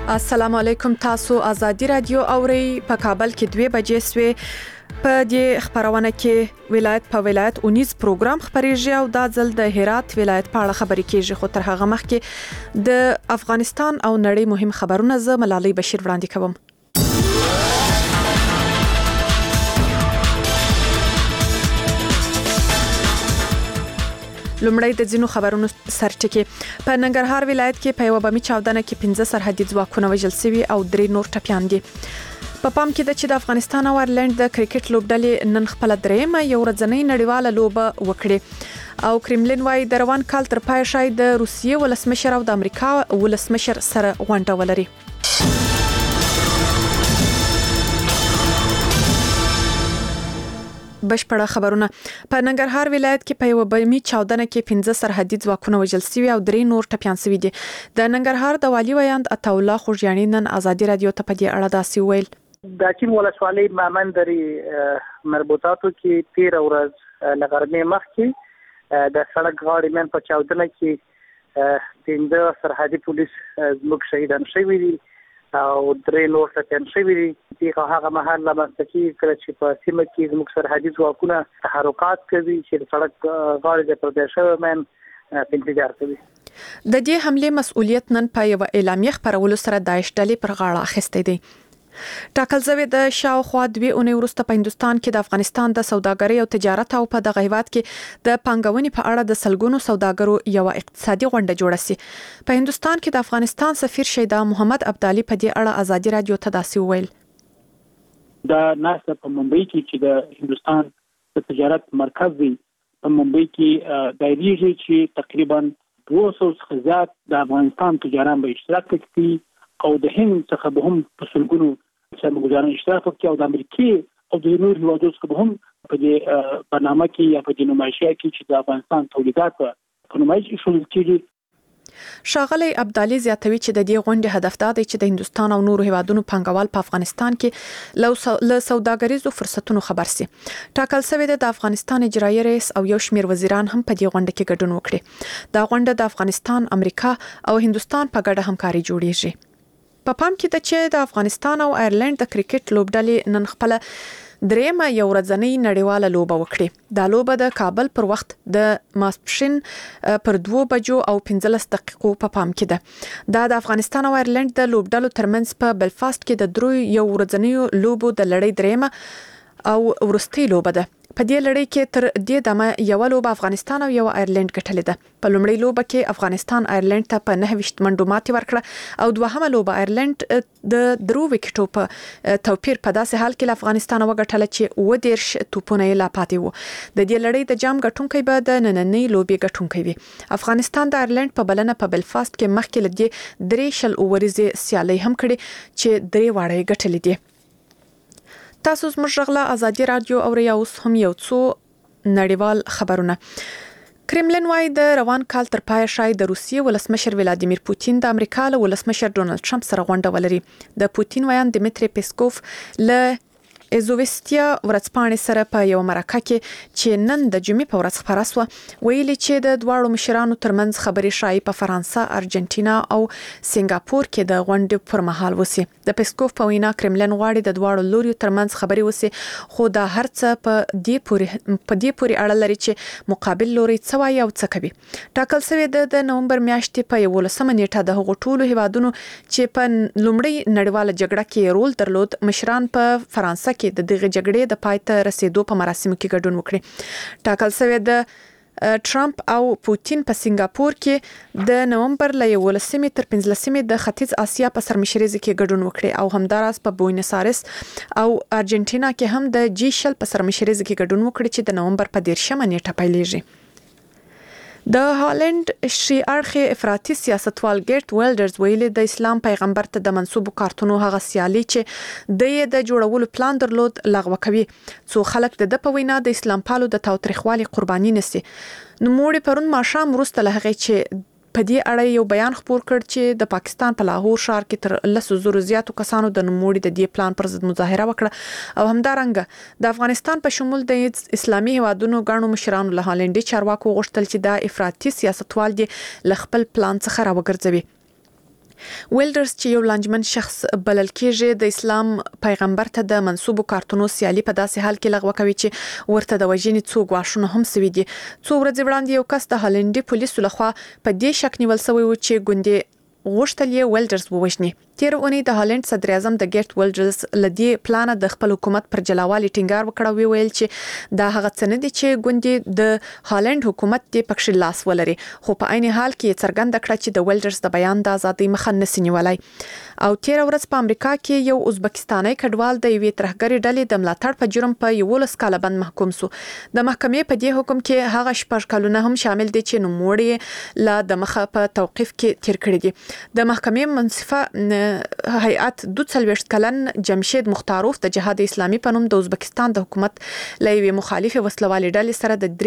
السلام علیکم. تاسو آزادي رادیو اورئ. په کابل کې 2 بجې سوې. په دې خبرونه کې ولایت په ولایت 19 پروګرام خبريږي او دا ځل د هرات ولایت په اړه خبرې کیږي. خو تر هغه مخکې د افغانستان او نړۍ مهم خبرونه ز ملالۍ بشیر وړاندې کوم. لومړی د ځینو خبرونو سرټکی. په ننګرهار ولایت کې په یو بمي چاودنه کې 15 سرحدي ځواکونه وژل شوي او 3 نور ټپيان دي. په پام کې د چې د افغانستان او آیرلند د کرکټ لوبډلې نن خپل درېمه یو ورځنۍ نړیواله لوبه وکړه او کرملین وايي د روان کال تر پای شاید د روسیې ولسمشر او د امریکا ولسمشر سره غونډه ولري. بشپړه خبرونه. په ننګرهار ولایت کې په یو بمي چاودنه کې 15 سرحدي ځواکونه وژل شوي او 3 نور ټپيان شوي دي. د ننګرهار د والي ویاند عطاالله خوږیاني نن آزادي رادیو ته په دې اړه داسې ویل. د اچین ولسوالۍ مامندري مربوطاتو کې 13 ورځ لغرمې مخکې د سړک غاړې من په چاودنه کې 15 سرحدي پولیس زموږ شهیدان شوي دي او 3 نور ټپيان شوي دي. هغه مهال لمستکی کړ چې په سیمه کې زموږ سرحدي ځواکونه تحرکات کوي چې د سړک غاړې د پردیشو من انتظار کوي. د دې حمله مسؤلیت نن په یو اعلامیه خبرولو سره داعش ډلې پر غاړه اخیستې دي. ټاکل شوی د شاوخوا 2 اونۍ وروسته په هندستان کې د افغانستان د سوداګرۍ او تجارت او په دغه هیواد کې د پانګونې په اړه د سلګونو سوداګرو یو اقتصادي غونډه جوړه شي. په هندستان کې د افغانستان سفیر شیدا محمد عبدالي په دې اړه آزادي رادیو ته داسې ویل. دا ناسه په ممبئی کې چې د هندستان د تجارت مرکز دی په ممبئی کې دایریږي چې تقریبا 200 څخه زیات د افغانستان تجاران به اشتراک کوي او د هند څخه به هم په سلګونو سرمایه‌ګزاران اشتراک کوي او د امریکای او د نورو هیوادو څخه به هم په دې برنامه کې یا په دې نمایشه کې چې د افغانستان تولیدات په نمایش کې شامل کیږي. ښاغلی عبدالي زیاتوي چې د دې غونډې هدف دا دی چې د هندستان او نورو هیوادونو پانګوال په افغانستان کې له سوداګریزو فرصتونو خبر سي. ټاکل شوی د افغانستان اجرایي رئیس او یو شمېر وزیران هم په دې غونډه کې ګډون وکړي. دا غونډه د افغانستان، امریکا او هندستان په ګډه همکاري جوړیږي. په پام کې د چې د افغانستان او آیرلند د کرکټ لوبډلې نن خپل درېمه یو ورځنۍ نړیواله لوبه وکړه. دا لوبه د کابل پر وخت د ماسپښین پر 2 بجو او 15 دقیقو په پام کې ده. دا د افغانستان او آیرلند د لوبډلو ترمنځ په بلفاست کې د 3 یو ورځنۍ لوبو د لړۍ درېمه او ورستۍ لوبه ده. په دې لړۍ کې تر دې دمه یو لوبه افغانستان او یو آیرلند ګټلې ده. په لومړۍ لوبه کې افغانستان آیرلند ته په 9 منډو ماتې ورکړه او دوهمه لوبه آیرلند د 3 وکټو په توپیر په داسې حال کې افغانستان وګټله چې 10 توپونه یې لا پاتې وو. د دې لړۍ د جام ګټونکي به د نننۍ لوبې ګټونکي وي. افغانستان د آیرلند په بلنه په بلفاست کې مخکې لدې 3 اووريزه سیالي هم کړې چې 3 واړه ګټلې دي. تاسو زموږ غلا آزادي رادیو او اوس هم یو څو نړیوال خبرونه. کرملین وايي د روان کال تر پای شاید د روسیې ولسمشر ولادیمیر پوتین د امریکا له ولسمشر ډونالد ټرمپ سره غونډه ولري. د پوتین ویاند دمیتری پیسکوف له ازووستیا ورځپاڼې سره په یو مرکه کې چې نن د جمعې په ورځ خبره شوه ویلي چې د دواړو مشرانو ترمنځ خبرې شایي په فرانسه، ارجنټینا او سنگاپور کې د غونډې پر مهال وسی. د پیسکوف په وینا کرملین غواړي د دواړو لوريو ترمنځ خبرې وسی خو دا هرڅه په دې پورې اړه لري چې مقابل لوري څه وایي او څه کوي. ټاکل شوی د نومبر میاشتې په 11 نیټه د هغو ټولو هیوادونو چې په لومړی نړیواله جګړه کې رول درلود مشران په فرانسه کې د دغه جګړې د پای ته رسیدو په مراسمو کې ګډون وکړي. ټاکل شوی د ټرمپ او پوتین په سنگاپور کې د نومبر له 11 تر 15 د ختیځ اسیا په سرمشريزه کې ګډون وکړي او همداراز په بوینس آیرس او ارجنټینا کې هم د G20 په سرمشريزه کې ګډون وکړي چې د نومبر په 13 نیټه پیلېږي. د هالند شي اړخي افراطي سیاستوال ګیرت ویلډرز ویلي د اسلام پیغمبر ته د منسوبو کارتونو هغه سیالي چې د جوړولو پلان درلود لغوه کوي. څو خلک د په وینا د اسلام پالو د تاوتریخوالي قرباني نشي. نو موږ پرون ماښام وروسته له هغه چې په دې اړه یو بیان خپور کړ چې د پاکستان په لاهور ښار کې تر 100 زیاتو کسانو د نوموړي د دې پلان پر ضد مظاهره وکړه او همدارنګه د افغانستان په شمول د اسلامي هیوادونو غاڼو مشرانو له هالندي چارواکو غوښتل چې د افراطي سیاستوال دی ل خپل پلان څخه راوګرځوي. ویلډرز چې یو لانجمن شخص بلل کېږي د اسلام پیغمبر ته د منسوبو کارتونو سیالي په داسې حال کې لغوه کوي چې ورته د وژنې څو غواښونه هم سوي دي. څو ورځې وړاندې یو کس د هالندي پولیسو لخوا په دې شک نیول شوی و چې ګوندې غوښتل یې ویلډرز ووژني. تیر اونۍ د هالند صدر اعظم د ګیرټ ویلډرز لدی پلان د خپل حکومت پر جلاوالي ټینګار وکړ او ویل چې دا هغه څه نه دي چې ګوندې د هالند حکومت دې پکښ لاس ولري، خو په عین حال کې څرګنده کړه چې د ویلډرز د بیان د ازادۍ مخه نسی نیولای. او تیر ورځ په امریکا کې یو ازبکستاني کډوال د یوې ترهګرې ډلې د ملاتړ په جرم په 11 کاله بند محکوم شو. د محکمې په دې حکم کې هغه 6 کلونه هم شامل دي چې نوموړي لا د مخه په توقيف کې تیر کړی دي. د محکمې منصفه هیئت 42 کلن جمشید مختاروف د جهاد اسلامي په نوم د ازبکستان د حکومت لوی مخالف وسلوالې ډلې سره د